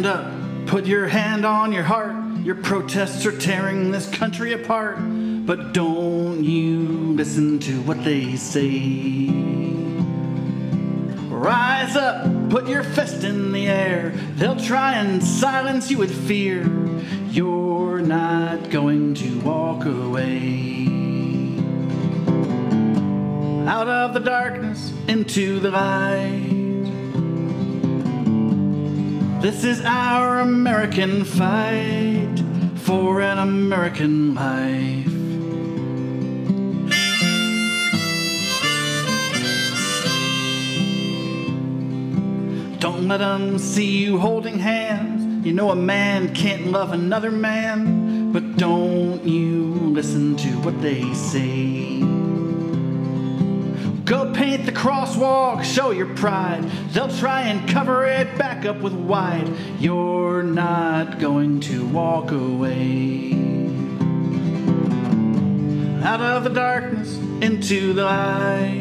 up, put your hand on your heart. Your protests are tearing this country apart. But don't you listen to what they say. Rise up, put your fist in the air. They'll try and silence you with fear. You're not going to walk away. Out of the darkness, into the light. This is our American fight for an American life. Don't let them see you holding hands. You know a man can't love another man. But don't you listen to what they say. Go paint the crosswalk, show your pride. They'll try and cover it back up with white. You're not going to walk away. Out of the darkness, into the light.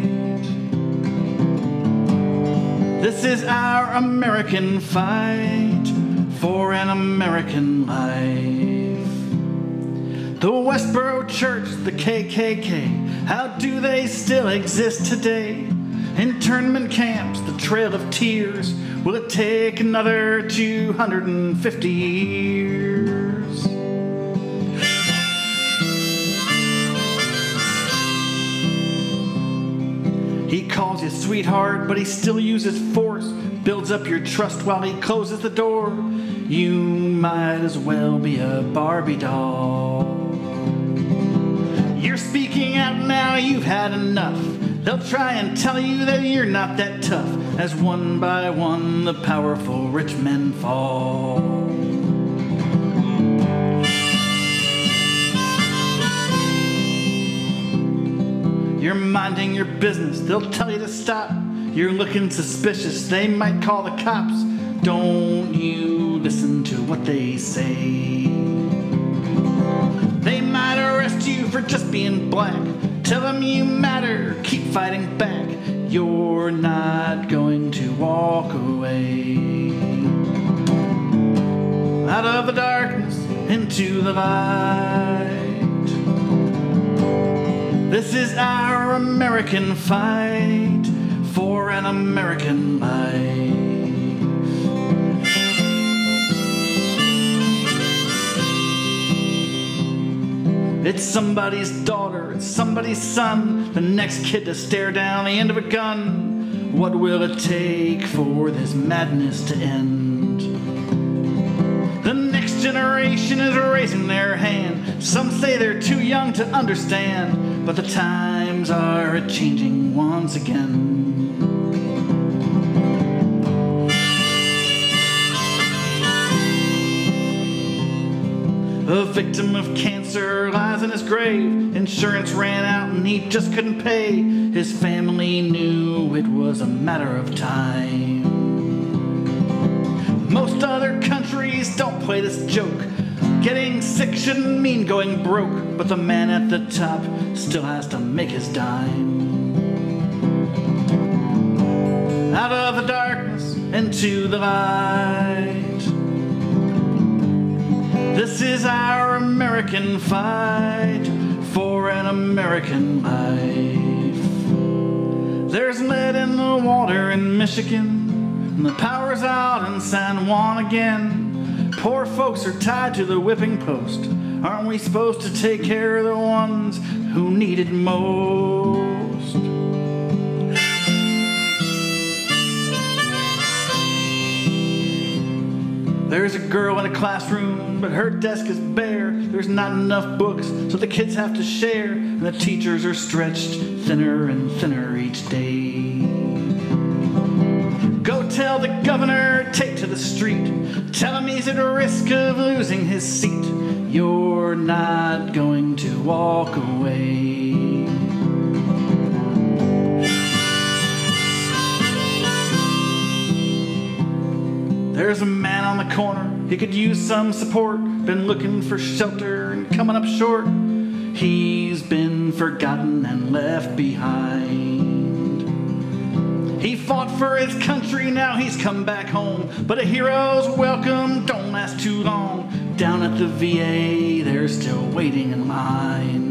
This is our American fight for an American life. The Westboro Church, the KKK, how do they still exist today? Internment camps, the Trail of Tears, will it take another 250 years? He calls you sweetheart, but he still uses force. Builds up your trust while he closes the door. You might as well be a Barbie doll. You're speaking out now, you've had enough. They'll try and tell you that you're not that tough. As one by one the powerful rich men fall. You're minding your business, they'll tell you to stop. You're looking suspicious, they might call the cops. Don't you listen to what they say. They might arrest you for just being black. Tell them you matter, keep fighting back. You're not going to walk away. Out of the darkness, into the light. This is our American fight for an American life. It's somebody's daughter, it's somebody's son, the next kid to stare down the end of a gun. What will it take for this madness to end? The next generation is raising their hand. Some say they're too young to understand, but the times are changing once again. A victim of cancer lies in his grave. Insurance ran out and he just couldn't pay. His family knew it was a matter of time. Most other countries don't play this joke. Getting sick shouldn't mean going broke, but the man at the top still has to make his dime. Out of the darkness, into the light. This is our American fight for an American life. There's lead in the water in Michigan, and the power's out in San Juan again. Poor folks are tied to the whipping post. Aren't we supposed to take care of the ones who need it most? There's a girl in a classroom, but her desk is bare. There's not enough books, so the kids have to share. And the teachers are stretched thinner and thinner each day. Go tell the governor, take to the street. Tell him he's at risk of losing his seat. You're not going to walk away. There's a man on the corner, he could use some support. Been looking for shelter and coming up short. He's been forgotten and left behind. He fought for his country, now he's come back home. But a hero's welcome don't last too long. Down at the VA, they're still waiting in line.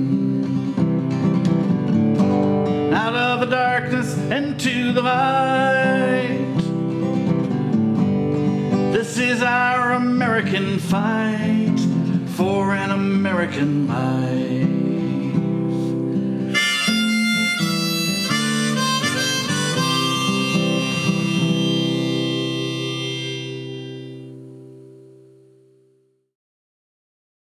Out of the darkness into the light. This is our American fight for an American life.